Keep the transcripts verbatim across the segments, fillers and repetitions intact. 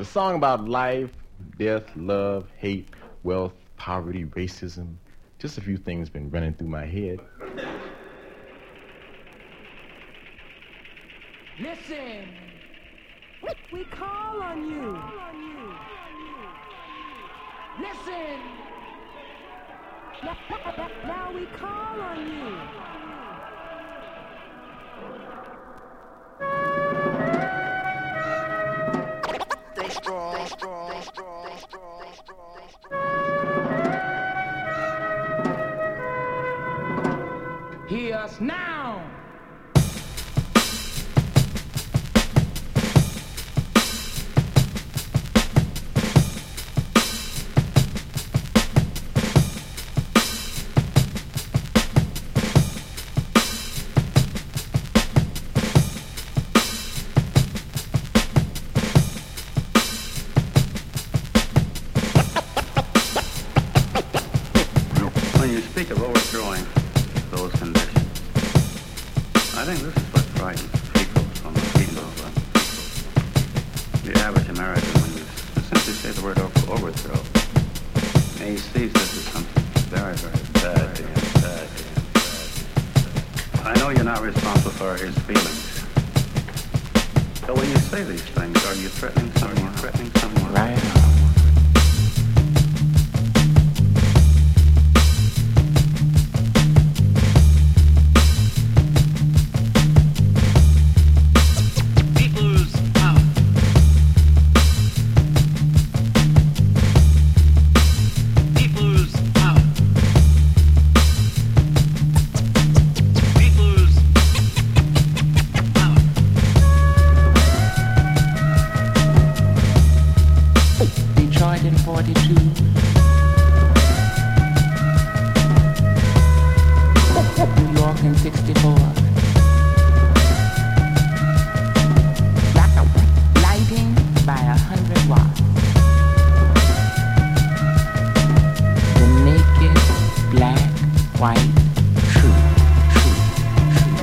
a song about life, death, love, hate, wealth, poverty, racism. Just a few things been running through my head. Listen, we call on you. Listen, now we call on you. Stay strong, stay strong, stay strong, stay strong, stay strong. Hear us now. When you speak of overthrowing those conditions, I think this is what frightens people from the people of uh, the average American. When you simply say the word over- overthrow, and he sees this as something very, very bad to him, bad to him, bad to him. I know you're not responsible for his feelings, but when you say these things, are you threatening someone? Are you threatening someone? Right. People's power. People's power. People's power. Detroit in forty-two. New York in sixty-four. Lighting by a hundred watts. The naked, black, white, true, true, true.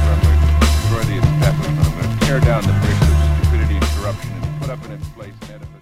Destroy the establishment. I'm going to tear down the bricks of stupidity and corruption and put up in its place an edifice.